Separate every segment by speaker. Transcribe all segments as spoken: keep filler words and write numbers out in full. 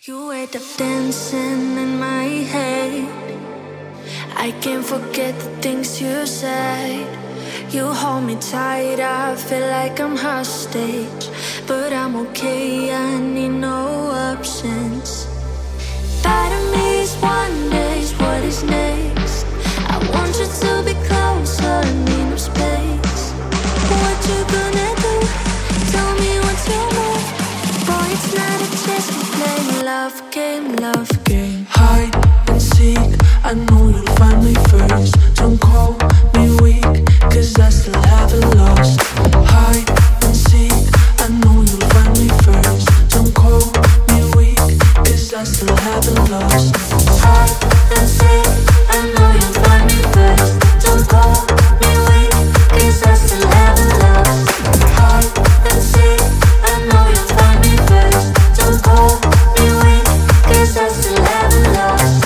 Speaker 1: You wake up dancing in my head. I can't forget the things you said. You hold me tight, I feel like I'm hostage. But I'm okay, I need no options. Part of me is wonders what is next. I want you to be closer, I need no space. What you gonna do? Tell me what's your move. Boy, it's not a chess, we play love game, love game.
Speaker 2: Hide and seek, I know you'll find me first. Don't call me weak, cause I still haven't lost. Hide and seek, I know you'll find me first. Don't call me weak, cause I still haven't lost.
Speaker 1: Hide and seek, I know you'll find me first. Don't call me weak, cause I still haven't lost. Hide and seek, I know you'll find me first. Don't call me weak, cause I still haven't lost.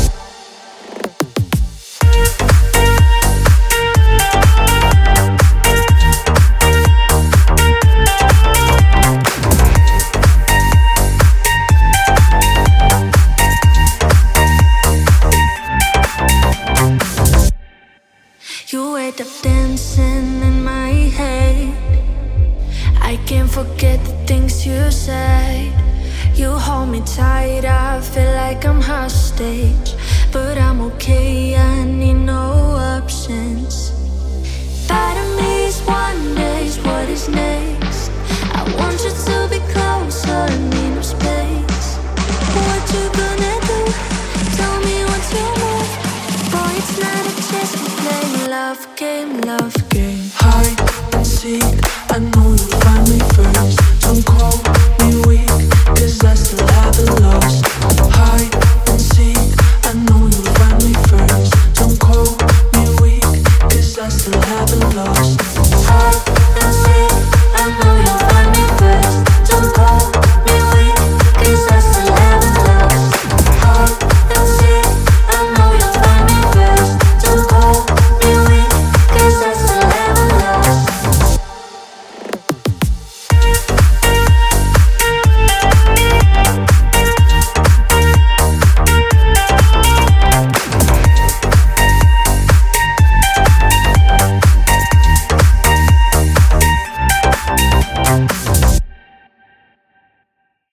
Speaker 1: You wake up dancing in my head. I can't forget the things you said. You hold me tight, I feel like I'm hostage. But I'm okay, I need no options. Part of me is wonders what is next. I want you to be closer.